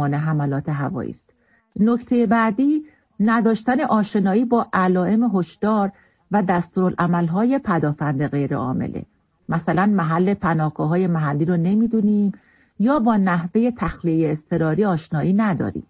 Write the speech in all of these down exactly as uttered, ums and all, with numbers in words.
زمان حملات هوایی است. نکته بعدی نداشتن آشنایی با علائم هشدار و دستورالعمل‌های پدافند غیر عامله. مثلا محل پناهگاه‌های محلی رو نمیدونیم یا با نحوه تخلیه اضطراری آشنایی نداریم.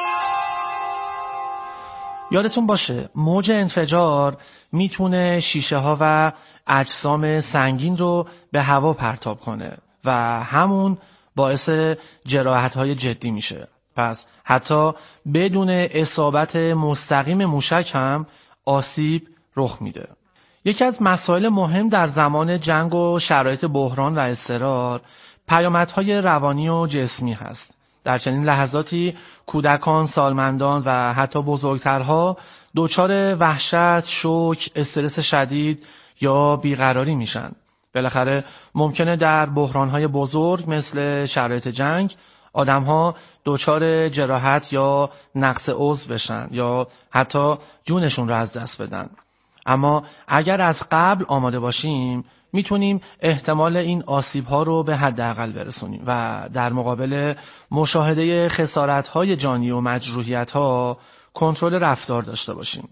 یادتون باشه موج انفجار میتونه شیشه ها و اجسام سنگین رو به هوا پرتاب کنه و همون باعث جراحت های جدی میشه. پس حتی بدون اصابت مستقیم موشک هم آسیب رخ میده. یکی از مسائل مهم در زمان جنگ و شرایط بحران و اضطرار پیامدهای روانی و جسمی هست. در چنین لحظاتی کودکان، سالمندان و حتی بزرگترها دچار وحشت، شوک، استرس شدید یا بیقراری میشن. بالاخره ممکنه در بحرانهای بزرگ مثل شرایط جنگ آدمها دچار جراحت یا نقص عضو بشن یا حتی جونشون رو از دست بدن. اما اگر از قبل آماده باشیم میتونیم احتمال این آسیب‌ها رو به حداقل برسونیم و در مقابل مشاهده خسارت‌های جانی و مجروحیت‌ها کنترل رفتار داشته باشیم.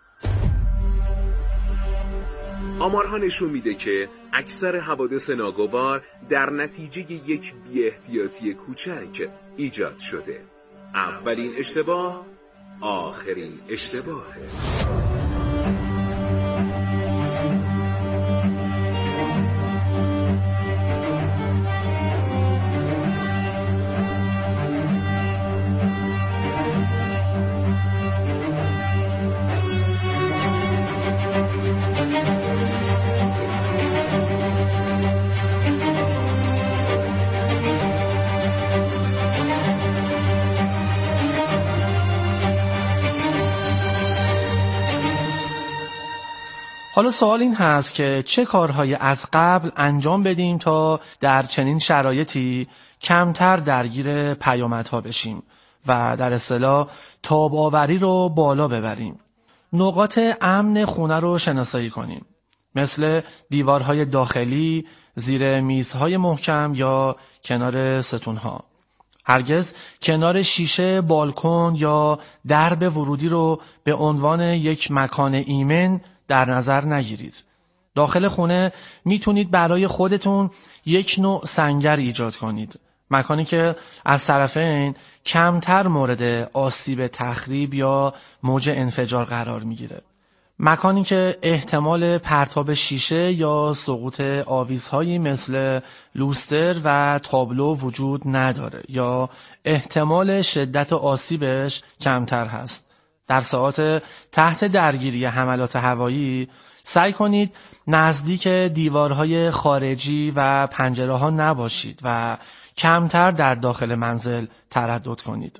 آمارها نشون میده که اکثر حوادث ناگوار در نتیجه یک بی‌احتیاطی کوچک ایجاد شده. اولین اشتباه آخرین اشتباهه. حالا سوال این هست که چه کارهایی از قبل انجام بدیم تا در چنین شرایطی کمتر درگیر پیامدها بشیم و در اصطلاح تاب آوری رو بالا ببریم. نقاط امن خونه رو شناسایی کنیم، مثل دیوارهای داخلی، زیر میزهای محکم یا کنار ستونها. هرگز کنار شیشه، بالکن یا درب ورودی رو به عنوان یک مکان ایمن در نظر نگیرید. داخل خونه میتونید برای خودتون یک نوع سنگر ایجاد کنید، مکانی که از طرفین کمتر مورد آسیب تخریب یا موج انفجار قرار میگیره. مکانی که احتمال پرتاب شیشه یا سقوط آویزهایی مثل لوستر و تابلو وجود نداره یا احتمال شدت آسیبش کمتر هست. در ساعات تحت درگیری حملات هوایی سعی کنید نزدیک دیوارهای خارجی و پنجره ها نباشید و کمتر در داخل منزل تردد کنید.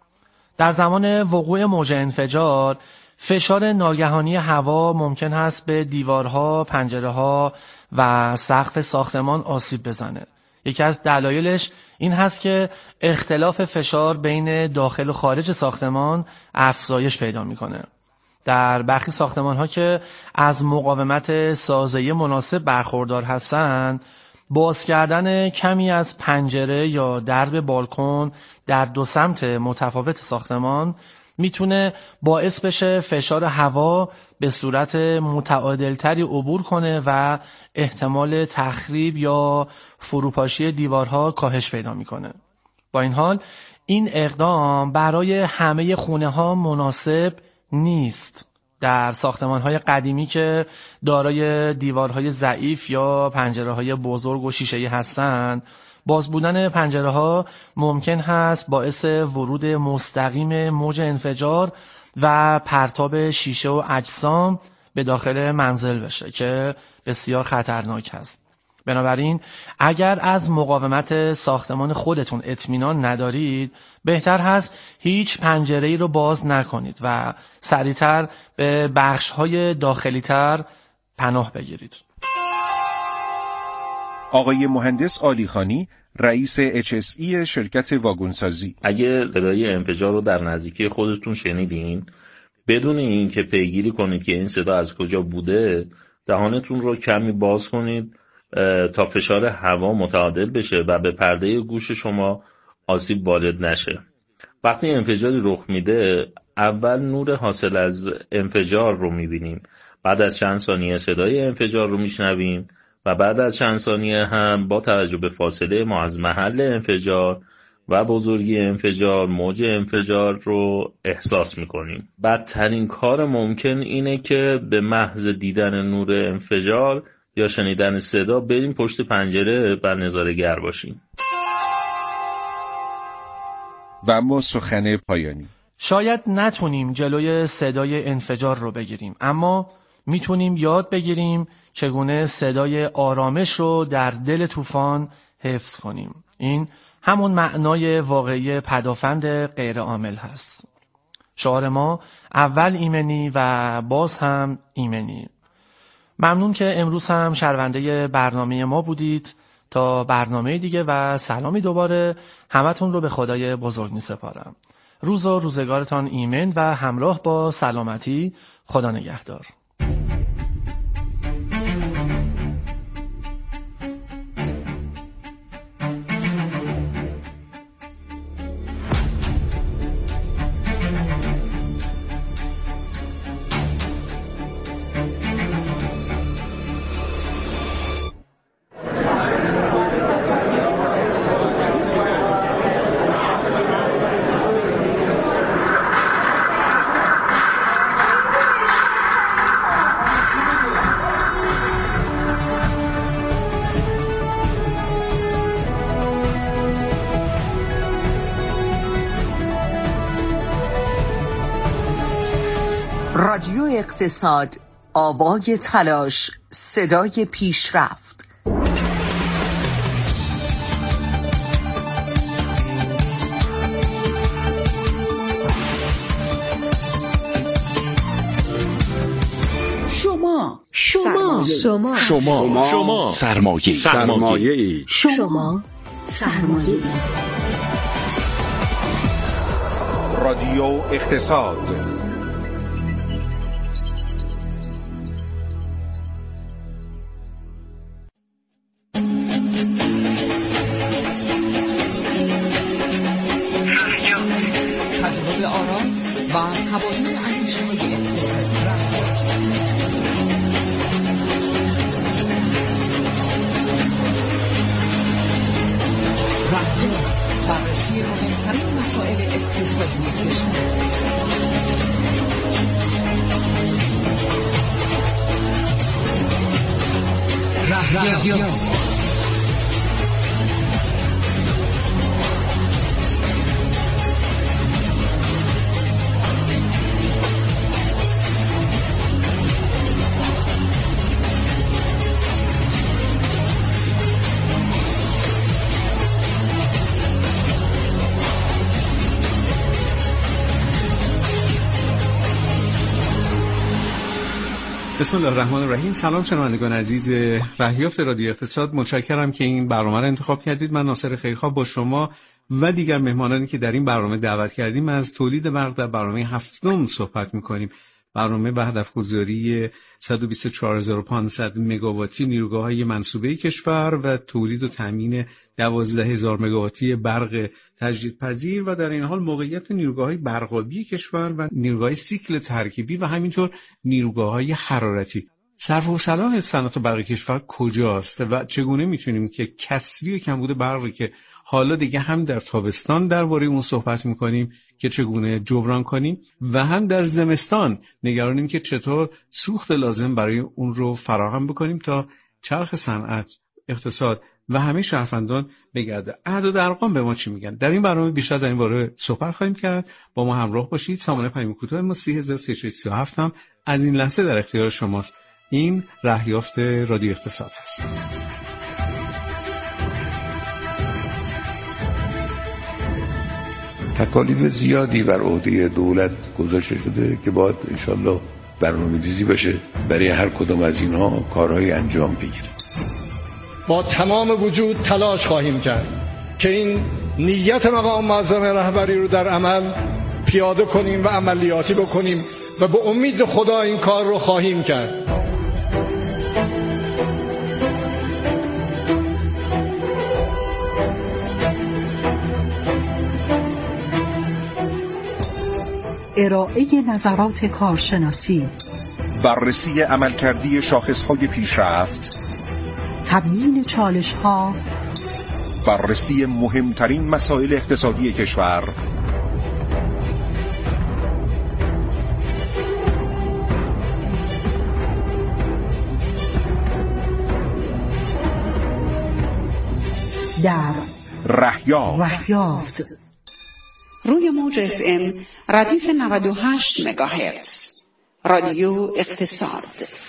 در زمان وقوع موج انفجار فشار ناگهانی هوا ممکن است به دیوارها، پنجره ها و سقف ساختمان آسیب بزنه. یکی از دلایلش این هست که اختلاف فشار بین داخل و خارج ساختمان افزایش پیدا میکنه. در برخی ساختمان ها که از مقاومت سازه‌ای مناسب برخوردار هستند، باز کردن کمی از پنجره یا درب بالکن در دو سمت متفاوت ساختمان میتونه باعث بشه فشار هوا به صورت متعادلتری عبور کنه و احتمال تخریب یا فروپاشی دیوارها کاهش پیدا میکنه. با این حال این اقدام برای همه خونه ها مناسب نیست. در ساختمان های قدیمی که دارای دیوارهای ضعیف یا پنجره های بزرگ و شیشه‌ای هستند، باز بودن پنجره ها ممکن هست باعث ورود مستقیم موج انفجار و پرتاب شیشه و اجسام به داخل منزل بشه که بسیار خطرناک است. بنابراین اگر از مقاومت ساختمان خودتون اطمینان ندارید، بهتر هست هیچ پنجره‌ای رو باز نکنید و سریعتر به بخش‌های داخلی‌تر پناه بگیرید. آقای مهندس عالیخانی، رئیس اچ اس ای شرکت واگنسازی: اگه صدای انفجار رو در نزدیکی خودتون شنیدین، بدون این که پیگیری کنید که این صدا از کجا بوده، دهانتون رو کمی باز کنید تا فشار هوا متعادل بشه و به پرده گوش شما آسیب وارد نشه. وقتی انفجاری رخ میده اول نور حاصل از انفجار رو میبینیم، بعد از چند ثانیه صدای انفجار رو میشنویم و بعد از چند ثانیه هم با توجه به فاصله ما از محل انفجار و بزرگی انفجار موج انفجار رو احساس میکنیم. بدترین کار ممکن اینه که به محض دیدن نور انفجار یا شنیدن صدا بریم پشت پنجره و نظاره‌گر باشیم. و اما سخن پایانی. شاید نتونیم جلوی صدای انفجار رو بگیریم، اما میتونیم یاد بگیریم چگونه صدای آرامش رو در دل طوفان حفظ کنیم. این همون معنای واقعی پدافند غیر عامل هست. شعار ما اول ایمنی و باز هم ایمنی. ممنون که امروز هم شنونده برنامه ما بودید. تا برنامه دیگه و سلامی دوباره، همتون رو به خدای بزرگ می سپارم. روز و روزگارتان ایمن و همراه با سلامتی. خدا نگهدار. رادیو اقتصاد، آوای تلاش، صدای پیشرفت. شما شما شما شما شما سرمایه سرمایه شما سرمایه. رادیو اقتصاد. تجربه آرام و تبادل اندیشه‌های اقتصادی. رهبر بررسی مهمترین مسائل اقتصادی کشور. رهبر بسم الله الرحمن الرحیم. سلام شنوندگان عزیز رهیافت رادیو اقتصاد، متشکرم که این برنامه رو انتخاب کردید. من ناصر خیرخواه با شما و دیگر مهمانانی که در این برنامه دعوت کردیم از تولید برق در برنامه هفتم صحبت می‌کنیم. برنامه به هدفگذاری صد و بیست و چهار هزار و پانصد مگاواتی نیروگاه‌های منسوبه کشور و تولید و تامین دوازده هزار مگاواتی برق تجدیدپذیر و در این حال موقعیت نیروگاه‌های برقابی کشور و نیروگاه‌های سیکل ترکیبی و همینطور نیروگاه‌های حرارتی. صرف و صلاح صنعت برق کشور کجاست و چگونه میتونیم که کسری و کمبود برقی که حالا دیگه هم در تابستان درباره اون صحبت میکنیم که چگونه جبران کنیم و هم در زمستان نگرانیم که چطور سوخت لازم برای اون رو فراهم بکنیم تا چرخ صنعت، اقتصاد و همه شهروندان بگرده. اعداد و ارقام به ما چی میگن؟ در این برنامه بیشتر در این باره صحبت خواهیم کرد. با ما همراه باشید. سامانه پیام کوتاه ما سی هزار سیصد و سی و هفت هم از این لحظه در اختیار شماست. این رهیافت رادیو اقتصاد هست. تکالیف زیادی بر عهده دولت گذاشته شده که باید انشالله برنامه‌ریزی بشه برای هر کدام از اینها کارهای انجام بگیره. با تمام وجود تلاش خواهیم کرد که این نیت مقام معظم رهبری رو در عمل پیاده کنیم و عملیاتی بکنیم و به امید خدا این کار رو خواهیم کرد. ارائه نظرات کارشناسی، بررسی عملکردی شاخصهای پیشرفت، تبیین چالش‌ها، بررسی مهمترین مسائل اقتصادی کشور، در رهیافت رهیافت روی موج اف ام ردیف نود و هشت مگاهرتز رادیو اقتصاد.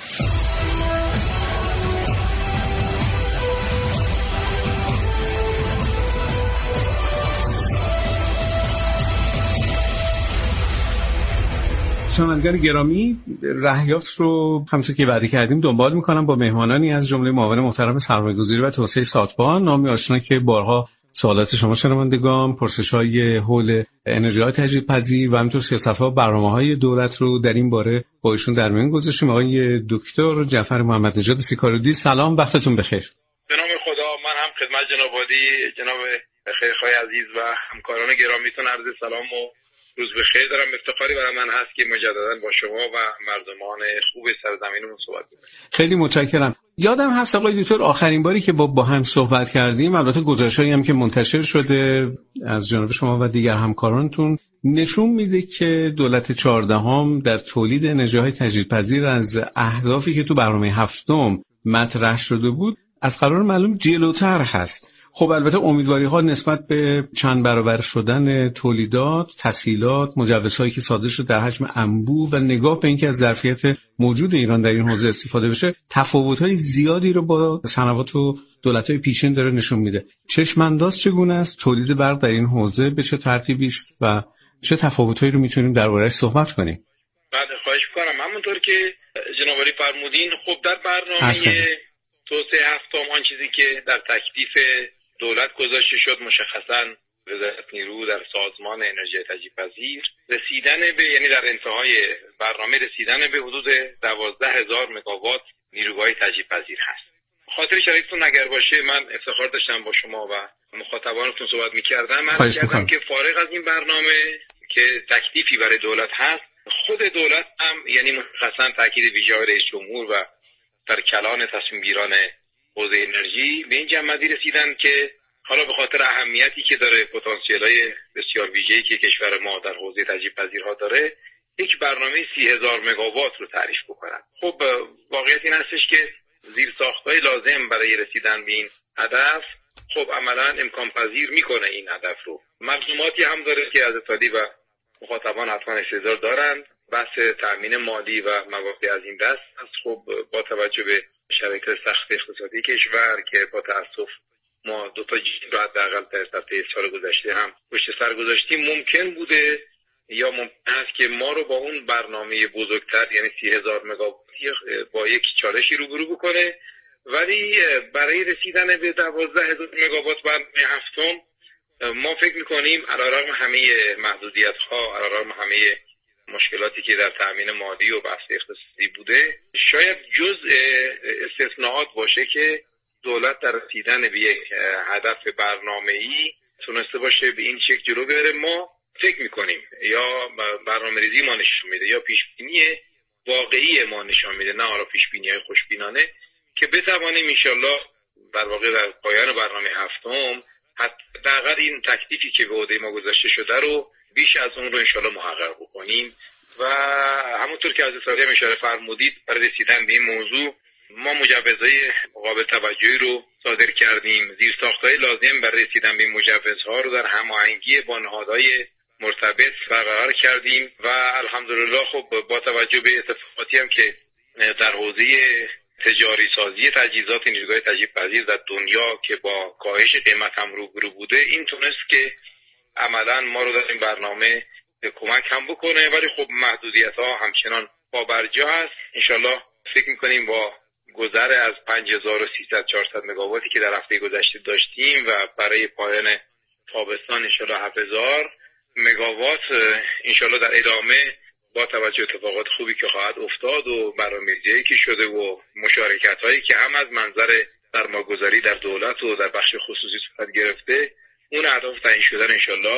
شنوندگان گرامی، رهیافت رو همونطور که وعده کردیم دنبال میکنم با مهمانانی از جمله معاون محترم سرمایه‌گذاری و توسعه ساتبان، نامی آشنا که بارها سوالات شما شنوندگان، پرسش‌های حول انرژی‌های تجدیدپذیر و همینطور سیاست‌ها و برنامه‌های دولت رو در این باره با ایشون در میان گذاشتیم. آقای دکتر جعفر محمد نژاد سیکارودی، سلام، وقتتون بخیر. به نام خدا، من هم خدمت جناب عالی، جناب خیرخواه عزیز و همکاران گرامیتون عرض سلام و روز بخیر دارم. افتخاری برای من هست که مجددا با شما و مردمان خوب سرزمینمون صحبت کنم. خیلی متشکرم. یادم هست آقای دکتر آخرین باری که با با هم صحبت کردیم، البته گزارش‌هایی هم که منتشر شده از جانب شما و دیگر همکارانتون نشون میده که دولت چهاردهم در تولید انرژی‌های تجدیدپذیر از اهدافی که تو برنامه هفتم مطرح شده بود از قرار معلوم جلوتر هست. خب البته امیدواری‌ها نسبت به چند برابر شدن تولیدات، تسهیلات، مجوزهایی که صادر شد در حجم انبوه و نگاه به اینکه از ظرفیت موجود ایران در این حوزه استفاده بشه، تفاوت‌های زیادی رو با صنعت و دولت‌های پیشین داره نشون میده. چشم‌انداز چگونه است؟ تولید برق در این حوزه به چه ترتیبی است و چه تفاوت‌هایی رو میتونیم درباره‌اش صحبت کنیم؟ بعد خواهش می‌کنم. همونطور که جناب عالی فرمودین، خب در برنامه توسعه هفتم آن چیزی که در تکلیف دولت گذاشته شد، مشخصاً وزارت نیرو در سازمان انرژی تجدیدپذیر، رسیدن به یعنی در انتهای برنامه رسیدن به حدود دوازده هزار مگاوات نیروگاه تجدیدپذیر هست. خاطر شریفتون اگر باشه، من افتخار داشتم با شما و مخاطبانتون صحبت می‌کردم. من کردم که فارغ از این برنامه که تکلیفی برای دولت هست، خود دولت هم یعنی مشخصاً تاکید ویژه رئیس جمهور و در کلان تصمیم‌گیران حوزه انرژی به این جمع‌بندی رسیدن که حالا به خاطر اهمیتی که داره، پتانسیل‌های بسیار ویژه‌ای که کشور ما در حوزه تجدیدپذیرها داره، یک برنامه سی هزار مگاوات رو تعریف بکنن. خب واقعیت این هستش که زیرساخت‌های لازم برای رسیدن به این هدف خب عملاً امکان پذیر میکنه این هدف رو. ملزوماتی هم داره که از اتحادیه و مخاطبان حتما استحضار دارن. بحث تأمین مالی و مواردی از این دست است. خب با توجه به شرایط سخت اقتصادی کشور که با تأسف ما دو تا جیل رو حداقل در سطح سال گذشته هم پشت سر گذاشتیم، ممکن بوده یا ممکن است که ما رو با اون برنامه بزرگتر یعنی سی هزار مگاواتی با یک چالشی روبرو بکنه. ولی برای رسیدن به دوازده هزار مگاوات برنامه هفتم ما فکر میکنیم علیرغم همه محدودیت ها، علیرغم همه مشکلاتی که در تأمین مالی و بحث اقتصادی بوده، شاید جزء استثناءات باشه که دولت در رسیدن به یک هدف برنامه‌ای تونسته باشه به این شکل جلو بره. ما فکر میکنیم یا برنامه‌ریزی ما نشون میده یا پیشبینی واقعی ما نشون میده، نه حالا پیشبینی‌های خوشبینانه، که بتوانیم انشالله در واقع در پایان برنامه هفتم حداقل این تکلیفی که به عهده ما گذاشته شده رو بیش از اون رو انشالله محقق بکنیم. و همونطور که از اتحادیه اشاره فرمودید، برای رسیدن به این موضوع ما مجوزهای قابل توجهی رو صادر کردیم. زیرساخت‌های لازم برای رسیدن به این مجوزها رو در هماهنگی با نهادهای مرتبط برقرار کردیم و الحمدلله خب با توجه به اتفاقاتی هم که در حوزه تجاری سازی تجهیزات نیروگاه تجدیدپذیر در دنیا که با کاهش قیمت هم روبرو بوده، این تونست که عملا ما رو در این برنامه کمک هم بکنه. ولی خب محدودیت ها همچنان پابرجا هست. انشالله فکر میکنیم با گذر از پنج هزار و سیصد چهارصد مگاواتی که در هفته گذشته داشتیم و برای پایان تابستان انشالله هفت هزار مگاوات انشالله در ادامه با توجه اتفاقات خوبی که خواهد افتاد و برنامه‌ریزی که شده و مشارکت‌هایی که هم از منظر سرمایه‌گذاری در دولت و در بخش خصوصی صورت گرفته، اون اهداف تعیین شده انشالله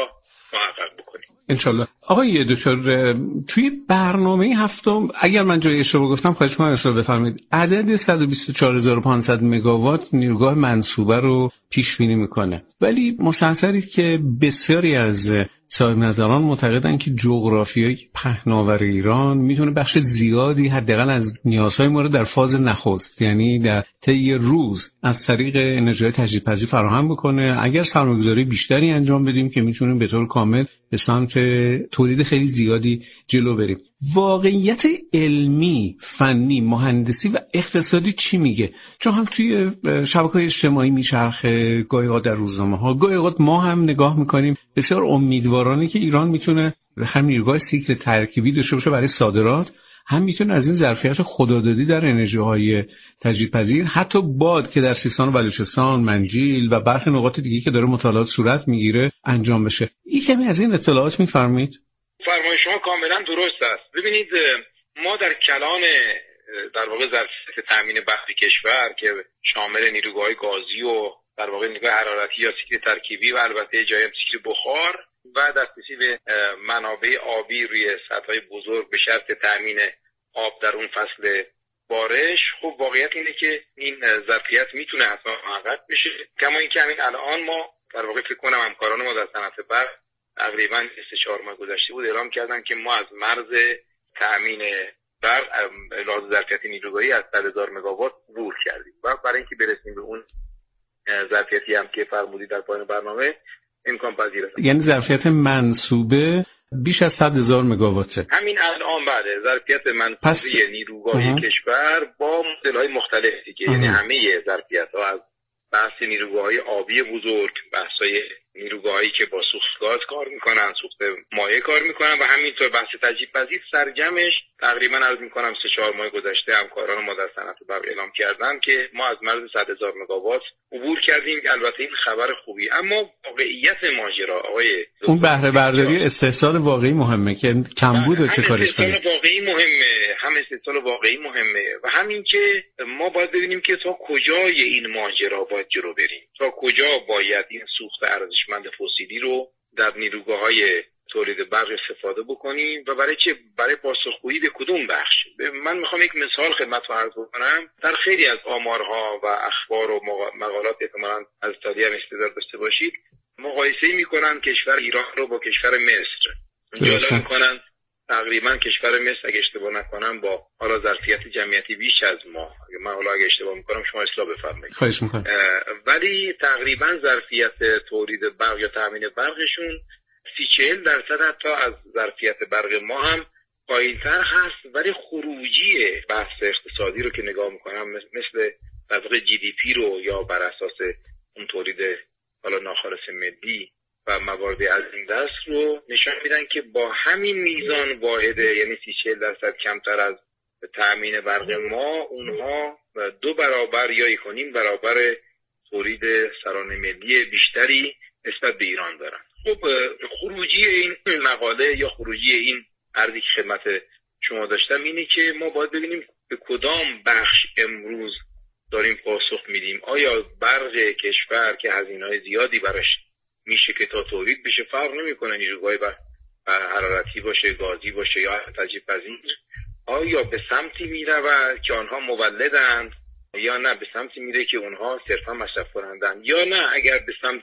محقق بکنیم انشالله. آقای دکتر، توی برنامه هفتم اگر من جای اشتباه گفتم خواهش می‌کنم اصلاح بفرمایید، عدد صد و بیست و چهار هزار و پانصد مگاوات نیروگاه منصوبه رو پیش بینی میکنه، ولی مستحضری که بسیاری از صاحب نظران معتقدن که جغرافیای پهناور ایران میتونه بخش زیادی حداقل از نیازهای ما رو در فاز نخست، یعنی در طی روز، از طریق انرژی تجدیدپذیر فراهم بکنه. اگر سرمایه‌گذاری بیشتری انجام بدیم که میتونیم به طور کامل به سمت تولید خیلی زیادی جلو بریم. واقعیت علمی، فنی، مهندسی و اقتصادی چی میگه؟ چون هم توی شبکه‌های اجتماعی میچرخه، گاهی اوقات در روزنامه‌ها، گاهی اوقات ما هم نگاه میکنیم بسیار امیدوارانه که ایران میتونه هم نیروگاه سیکل ترکیبی داشته باشه برای صادرات، هم میتونه از این ظرفیت خدادادی در انرژی‌های تجدیدپذیر، حتی باد که در سیستان و بلوچستان، منجیل و برخی نقاط دیگه که داره مطالعات صورت میگیره انجام بشه. این کمی از این اطلاعات میفرمایید؟ فرمایش شما کاملا درست است. ببینید ما در کلان در واقع ظرفیت تامین برقی کشور که شامل نیروگاه گازی و در واقع نیروگاه حرارتی یا سیکل ترکیبی و البته جای سیکل بخار و دسترسی به منابع آبی روی سطح‌های بزرگ به شرط تامین آب در اون فصل بارش، خب واقعیت اینه که این ظرفیت میتونه حتما محقق بشه. کما اینکه همین الان ما در واقع فکر کنم همکاران ما در صنعت برق تقریبا سه چهار ماه گذشته بود اعلام کردن که ما از مرز تامین برق لحاظ ظرفیت نیروگاهی از صد هزار مگاوات عبور کردیم و برای اینکه برسیم به اون ظرفیتی هم که فرمودید در پایان برنامه امکان پذیر است. یعنی ظرفیت منصوبه بیش از صد هزار مگاواته. همین الان بعد ظرفیت منصوبه پس... نیروگاهی اه. کشور با مدل‌های مختلفی که یعنی همه ظرفیت‌ها، از بحث نیروگاه‌های آبی بزرگ، بحث‌های نیروگاهایی که با سوخت گاز کار میکنن، سوخت مایع کار میکنن و همینطور بحث تجدیدپذیر سرجمش تقریبا عرض میکنم سه چهار ماه گذشته همکاران ما در صنعت برق اعلام کردن که ما از مرز صد هزار مگاوات عبور کردیم. البته این خبر خوبی، اما واقعیت ماجرا آقای اون بهره برداری استحصال واقعی مهمه که کمبود چه کارش کنیم. استحصال واقعی مهمه، هم استحصال واقعی مهمه و همین که ما باید ببینیم که تا کجای این ماجرا باید جلو بریم، تا کجا باید این سوخت ارزشمند فسیلی رو در نیروگاه‌های تولید برق استفاده بکنیم و برای چه؟ برای پاسخگویی به کدوم بخش؟ من میخوام یک مثال خدمتتون عرض بکنم. در خیلی از آمارها و اخبار و مقالات احتمالاً از تالیه هم استعداد داشته باشید، مقایسه میکنن کشور ایران رو با کشور مصر. جالب میکنن تقریبا کشور مصر اگه اشتباه نکنم با حالا ظرفیت جمعیتی بیش از ما، اگه من حالا اگه اشتباه میکنم شما اصلاح بفرمایید، خواهش میکنم، ولی تقریبا ظرفیت تولید برق یا تامین برقشون سی چهل درصد حتی از ظرفیت برق ما هم پایین‌تر هست، ولی خروجی بحث اقتصادی رو که نگاه میکنم مثل در واقع جی دی پی رو یا بر اساس اون تولید حالا ناخالص ملی و موارد از این دست رو نشان میدن که با همین میزان واحده، یعنی سی چهل درصد کمتر از تأمین برق ما، اونها دو برابر یا یک و نیم برابر تولید سرانه ملی بیشتری نسبت به ایران دارن. خب خروجی این مقاله یا خروجی این عرضی که خدمت شما داشتم اینه که ما باید ببینیم به کدام بخش امروز داریم پاسخ میدیم. آیا برق کشور که هزینه‌های زیادی براش میشه که تا تولید بشه، فرق نمیکنه نیروگاه حرارتی باشه، گازی باشه یا تجدیدپذیر، آیا به سمتی میره و که آنها مولدند یا نه به سمتی میره که اونها صرفا مصرف کنندن، یا نه اگر به سمت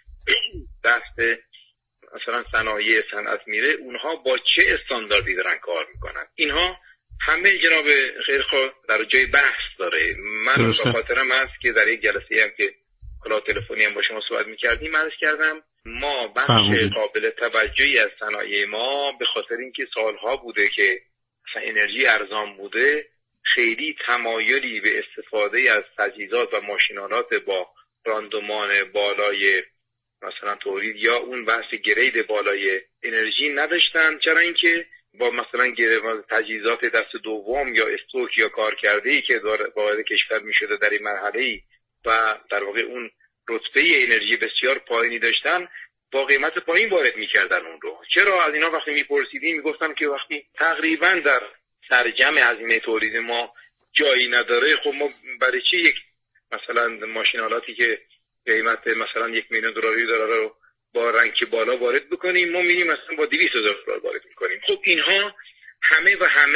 دست مثلا صنایع صنعت میره اونها با چه استانداردی دارن کار میکنن. اینها همه جناب خیرخواه در جای بحث داره. من به خاطرم هست که در یک جلسه هم که کلا تلفنی هم با شما صحبت میکردیم عرض کردم ما بخش قابل توجهی از صنایع ما به خاطر اینکه سالها بوده که مثلا انرژی ارزان بوده، خیلی تمایلی به استفاده از تجهیزات و ماشینالات با راندمان بالای مثلا تولید یا اون بحث گرید بالای انرژی نداشتن. چرا اینکه با مثلا تجهیزات دست دوم یا استوک یا کارکرده‌ای که وارد کشور میشده در این مرحله‌ای و در واقع اون رتبه انرژی بسیار پایینی داشتن، با قیمت پایین وارد میکردن اون رو. چرا از اینا وقتی میپرسیدیم میگفتن که وقتی تقریبا در سرجم هزینه تولید ما جایی نداره، خب ما برای چی یک مثلا ماشینالاتی که قیمت مثلا یک میلیون دلاری داره رو با رنگ بالا وارد بکنیم، ما میریم مثلا با دویست هزار دلار وارد میکنیم. خب اینها همه و همه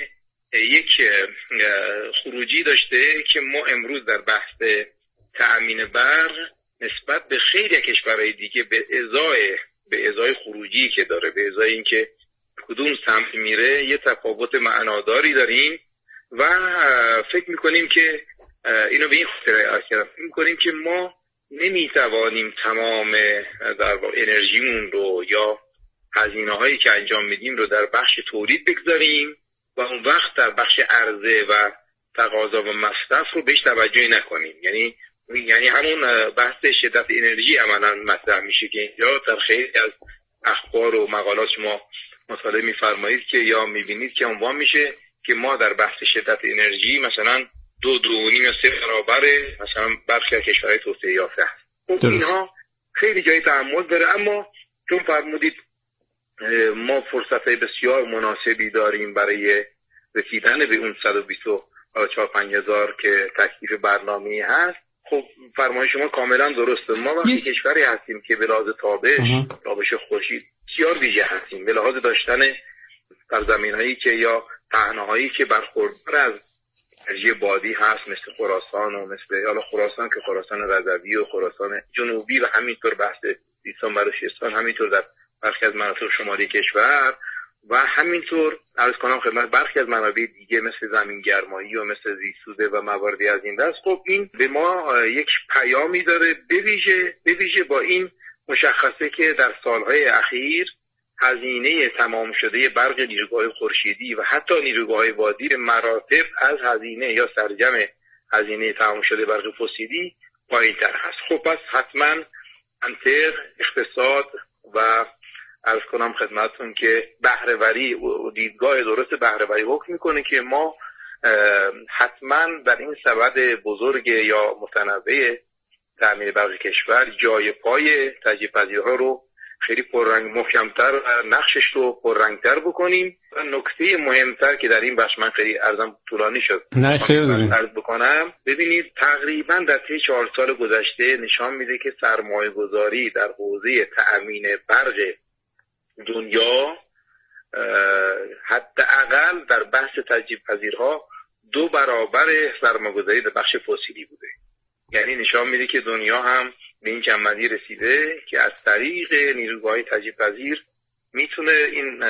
یک خروجی داشته که ما امروز در بحث تأمین برق نسبت به خیلی کشورهای دیگه به ازای به ازای خروجی که داره، به ازای اینکه کدوم سمت میره یه تفاوت معناداری داریم و فکر میکنیم که اینو به این خاطر عرض کردم، فکر میکنیم که ما نمیتوانیم تمام در واقع انرژیمون رو یا هزینه هایی که انجام میدیم رو در بخش تولید بگذاریم و اون وقت در بخش عرضه و تقاضا و مصرف رو بهش توجه نکنیم. یعنی یعنی همون بحث شدت انرژی عملا مطرح میشه که اینجا در خیلی از اخبار و مقالات شما مطالعه میفرمایید که یا میبینید که عنوان میشه که ما در بحث شدت انرژی مثلا دو درونیم یا سه برابر مثلا برخی از کشورهای توسعه یافته هست. خب اینها خیلی جای تأمل داره، اما چون فرمودید ما فرصتهای بسیار مناسبی داریم برای رسیدن به اون صد و بیست و چهار پنج هزار که تکلیف برنامه هست. خب فرمایش شما کاملا درسته. ما وقتی کشوری هستیم که به لحاظ تابش تابش خورشید بسیار ویژه هستیم، به لحاظ داشتن سرزمین‌هایی که یا پهنه‌هایی که برخوردار از انرژی بادی هست، مثل خراسان و مثل حالا خراسان که خراسان رضوی و خراسان جنوبی و همینطور بحث سیستان بلوچستان، همینطور در برخی از مناطق شمالی کشور و همینطور عرض کنم خدمت برخی از منابع دیگه مثل زمین گرمایی و مثل زیستوده و مواردی از این دست. خب این به ما یک پیامی داره، به ویژه به ویژه با این مشخصه که در سالهای اخیر هزینه تمام شده برق نیروگاه خورشیدی و حتی نیروگاه بادی به مراتب از هزینه یا سرجم هزینه تمام شده برق فسیلی پایین‌تر هست. خب پس حتما منطق، اقتصاد و عرض کنم خدمتتون که بهره‌وری و دیدگاه درست بهره‌وری حکم میکنه که ما حتما در این سبد بزرگ یا متنوع تأمین برق کشور جای پای تجدیدپذیرها رو خیلی پررنگ محکمتر و نقشش رو پررنگتر بکنیم. و نکته مهمتر که در این بخش من خیلی عرضم طولانی شد نه خیر عرض بکنم، ببینید تقریبا در طی چهار سال گذشته نشان میده که سرمایه گذاری در حوزه تأمین برق دنیا حداقل در بحث تجدیدپذیرها دو برابر سرمایه‌گذاری در بخش فسیلی بوده. یعنی نشان میده که دنیا هم به این جنبندی رسیده که از طریق نیروگاه‌های تجدیدپذیر میتونه این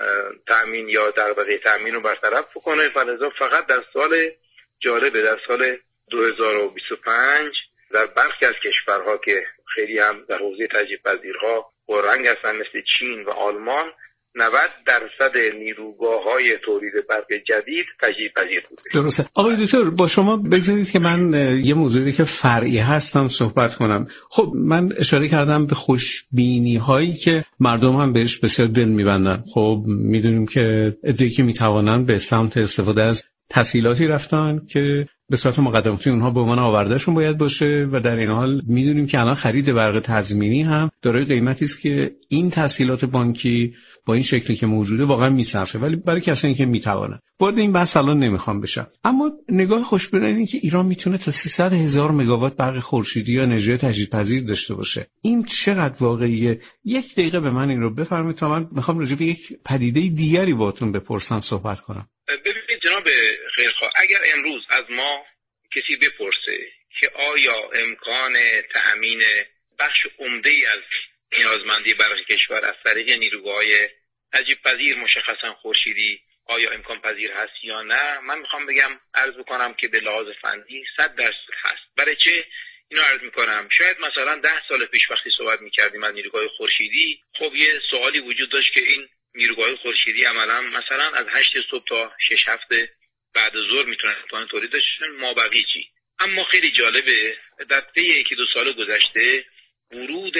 تأمین یا در واقع تأمین رو برطرف بکنه. و لذا فقط در سال جالبه در سال دو هزار و بیست و پنج در برخی از کشورها که خیلی هم در حوزه تجدیدپذیرها پررنگ هستن مثل چین و آلمان، نود درصد نیروگاه‌های تولید برق جدید تجدیدپذیر بوده. درسته. آقای دکتر با شما بگذارید که من یه موضوعی که فرعی هستم صحبت کنم. خب من اشاره کردم به خوشبینی هایی که مردم هم بهش بسیار دل می‌بندن. خب میدونیم که عده‌ای که میتوانن به سمت استفاده از تسهیلاتی رفتن که به صورت مقدماتی اونها به عنوان آوردهشون باید باشه و در این حال میدونیم که الان خرید برق تضمینی هم دارای قیمتی است که این تسهیلات بانکی با این شکلی که موجوده واقعا میصرفه، ولی برای کسانی که میتوانن. وارد این بحث الان نمیخوام بشم، اما نگاه خوشبینانه اینه که ایران میتونه تا سیصد هزار مگاوات برق خورشیدی یا انرژی تجدیدپذیر داشته باشه. این چقدر واقعیه؟ یک دقیقه به من این رو بفرمایید تا من میخوام راجع به یک پدیده دیگری باهاتون بپرسم صحبت کنم. ببینید جناب خیرخواه، اگر امروز از ما کسی بپرسه که آیا امکان تأمین بخش عمده‌ای از نیازمندی برق کشور از طریق نیروگاه‌های تجدیدپذیر مشخصا خورشیدی آیا امکان پذیر هست یا نه، من میخوام بگم عرض بکنم که به لحاظ فنی صد درصد هست. برای چه اینو عرض میکنم؟ شاید مثلا ده سال پیش وقتی صحبت میکردیم از نیروگاه خورشیدی، خب یه سوالی وجود داشت که این نیروگاه خورشیدی عملا مثلا از هشت صبح تا شش هفته بعد ظهر میتونن امکان تولید داشتن، ما بقی چی؟ اما خیلی جالبه در طی یکی دو سال گذشته ورود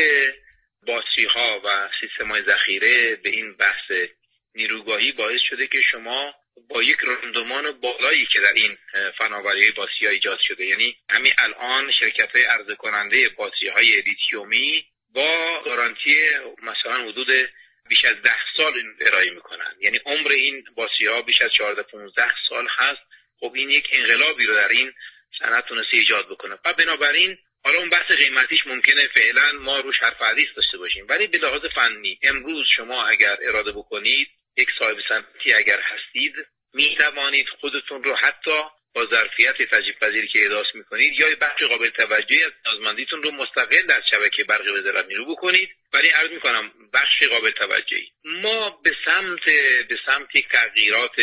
باتری ها و سیستم های ذخیره به این بحث نیروگاهی باعث شده که شما با یک راندمان بالایی که در این فناوری باتری ها ایجاد شده، یعنی همین الان شرکت های عرضه کننده باتری های لیتیومی با گارانتی مثلا حدود بیش از ده سال ارائه میکنن، یعنی عمر این باتری ها بیش از چهارده پانزده سال هست. خب این یک انقلابی رو در این صنعت تونسته ایجاد بکنه و بنابراین حالا اون بحث قیمتیش ممکنه فعلا ما روش حرف حدیث داشته باشیم، ولی به لحاظ فنی امروز شما اگر اراده بکنید، یک صاحب صنعتی اگر هستید، می توانید خودتون رو حتی با ظرفیت تجدید پذیری که احداث میکنید یا بخش قابل توجهی از نیازمندیتون رو مستقل از شبکه برق وزارت نیرو بکنید. ولی عرض میکنم بخش قابل توجهی ما به سمت به سمت تغییرات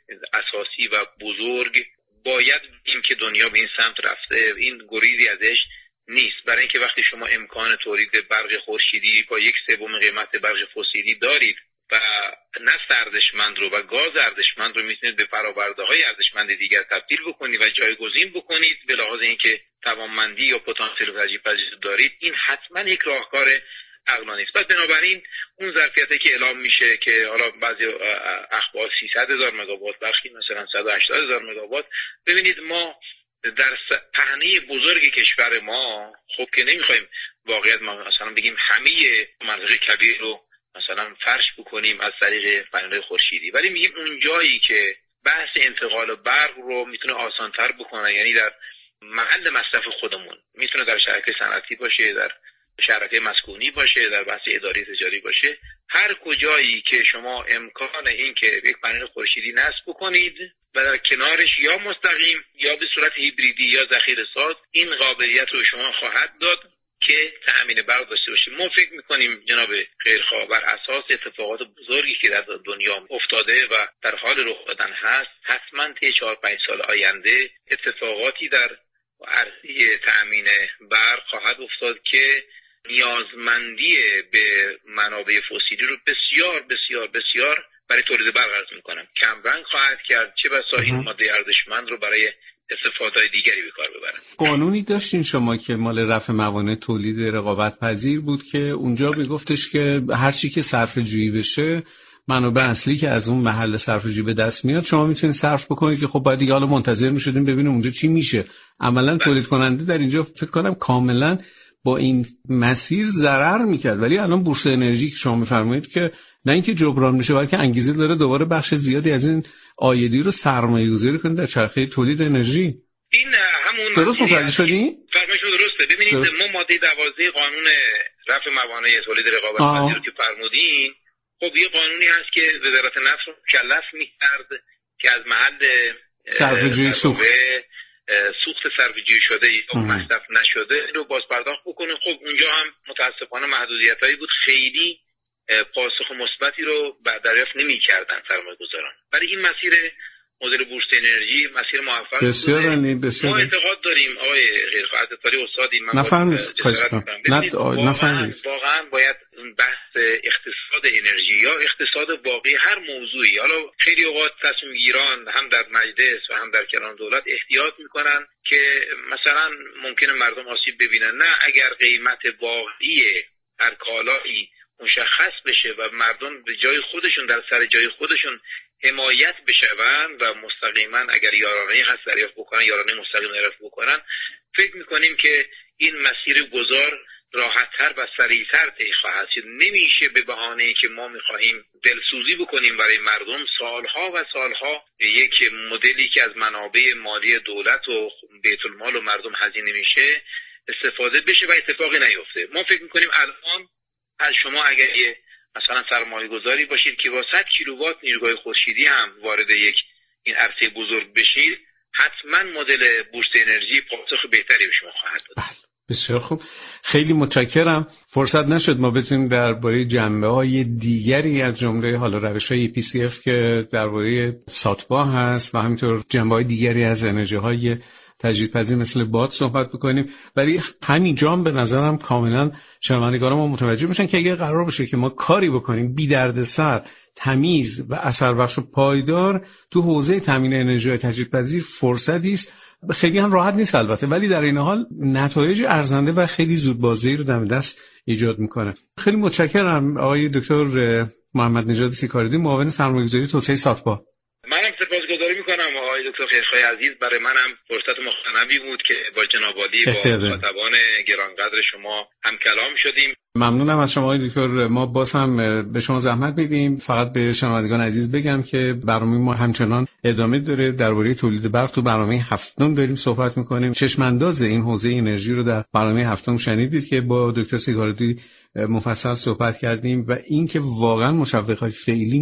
اساسی و بزرگ باید بگیم که دنیا به این سمت رفته، این گریزی ازش نیست. برای اینکه وقتی شما امکان تولید برق خورشیدی با یک سوم قیمت برق فسیلی دارید و نفت ارزشمند رو و گاز ارزشمند رو میتونید به فرآورده‌های ارزشمند دیگر تبدیل بکنید و جایگزین بکنید به لحاظ اینکه توانمندی یا پتانسیل تجدید پذیر دارید، این حتما یک راهکار عقلانی است. پس بنابراین اون ظرفیتی که اعلام میشه که حالا بعضی اخبار سیصد هزار مگاوات، برخی مثلا صد و هشتاد هزار مگاوات، ببینید ما در پهنه بزرگ کشور ما خب که نمیخوایم واقعیت ما مثلا بگیم همه مناطق کبیر رو مثلا فرش بکنیم از طریق پنل خورشیدی، ولی میگیم اون جایی که بحث انتقال برق رو میتونه آسان‌تر بکنه، یعنی در محل مصرف خودمون، میتونه در شرکت صنعتی باشه، در شرکت مسکونی باشه، در بحث اداری تجاری باشه، هر کجایی که شما امکان این که یک پنل خورشیدی نصب بکنید و در کنارش یا مستقیم یا به صورت هیبریدی یا ذخیره‌ساز این قابلیت رو شما خواهد داد که تأمین برق داشته باشیم. ما فکر میکنیم جناب خیرخواه بر اساس اتفاقات بزرگی که در دنیا افتاده و در حال رخ دادن هست، حتما طی چهار پنج سال آینده اتفاقاتی در عرصه تأمین برق خواهد افتاد که نیازمندی به منابع فسیلی رو بسیار بسیار بسیار برای تولید برق عرض میکنم کمرنگ خواهد کرد، چه بسا این ماده ارزشمند رو برای استفاده‌های دیگری به کار ببرن. قانونی داشتین شما که مال رفع موانع تولید رقابت پذیر بود که اونجا میگفتش که هر چی که صرفه جویی بشه، منابع اصلی که از اون محل صرفه جویی به دست میاد شما میتونید صرف بکنید، که خب بعد دیگه حالا منتظر میشدیم ببینیم اونجا چی میشه. عملاً تولید کننده در اینجا فکر کنم کاملاً با این مسیر ضرر میکرد، ولی الان بورس انرژی که شما میفرمایید که نه اینکه جبران میشه بلکه انگیزه داره دوباره بخش زیادی از این عایدی رو سرمایه‌گذاری کنه در چرخه تولید انرژی. این همون درست متوجه شدی؟ فرمایشتون درسته. ببینید درست. ما ماده دوازده قانون رفع موانع تولید رقابت پذیر که فرمودین، خب یه قانونی هست که وزارت نفت رو مکلف می‌کرد که از محل صرفه‌جویی سوخت سوخت صرفه‌جویی شده یا مصرف نشده رو باز پرداخت بکنه. خب اونجا هم متاسفانه محدودیتایی بود، خیلی پاسخ مثبتی رو دریافت نمی‌کردن سرمایه‌گذاران. ولی این مسیر مدل بورس انرژی مسیر موفق بسیار عالی، بسیار ما اعتقاد داریم آقای خیرخواه عزتاری استادی، من نفهمید نفهمید واقعا باید بحث اقتصاد انرژی یا اقتصاد واقعی هر موضوعی، حالا خیلی اوقات تصمیم گیران هم در مجلس و هم در کلان دولت احتیاط میکنن که مثلا ممکنه مردم آسیب ببینن. نه، اگر قیمت واقعی هر کالایی مشخص بشه و مردم به جای خودشون در سر جای خودشون حمایت بشوند و مستقیما اگر یارانه هست دریافت بکنن، یارانه مستقیم دریافت بکنن، فکر میکنیم که این مسیر گذار راحت‌تر و سریع‌تر طی خواهد شد. نمیشه به بهانه‌ای که ما میخواهیم دلسوزی بکنیم برای مردم سالها و سالها یک مدلی که از منابع مالی دولت و بیت المال و مردم هزینه میشه استفاده بشه و اتفاقی نیفته. ما فکر میکنیم الان از شما اگر یه مثلا سرمایه گذاری باشید که با صد کیلووات نیروگاه خورشیدی هم وارد یک این عرصه بزرگ بشید، حتما مدل بورس انرژی پاسخ بهتری به شما خواهد داد. بسیار خوب، خیلی متشکرم. فرصت نشد ما بتونیم درباره جنبه‌های دیگری از جمله حالا روش‌های ای پی سی اف که درباره ساتبا هست و همینطور جنبه‌های دیگری از انرژی‌های تجدیدپذیر مثل باد صحبت بکنیم، ولی همینجا به نظرم کاملا شنوندگان ما متوجه میشن که اگه قرار باشه که ما کاری بکنیم بی دردسر، تمیز و اثربخش و پایدار تو حوزه تامین انرژی تجدیدپذیر فرصتی است. خیلی هم راحت نیست البته، ولی در این حال نتایج ارزنده و خیلی زودبازدهی رو دم دست ایجاد میکنه. خیلی متشکرم آقای دکتر محمد نژاد سیکاردی، معاون سرمایه‌گذاری توسعه ساتبا. منم سپاسگزاری میکنم آقای دکتر خیرخواه عزیز، برای منم فرصت مختنمی بود که با جناب عالی با مخاطبان گرانقدر شما هم کلام شدیم. ممنونم از شما آقای دکتر. ما باز هم به شما زحمت میدیم. فقط به شنوندگان عزیز بگم که برنامه ما همچنان ادامه داره. درباره تولید برق تو برنامه هفتم داریم صحبت میکنیم. چشمانداز این حوزه انرژی رو در برنامه هفتم شنیدید که با دکتر سیگاردی مفصل صحبت کردیم و اینکه واقعا مشوقات فعلی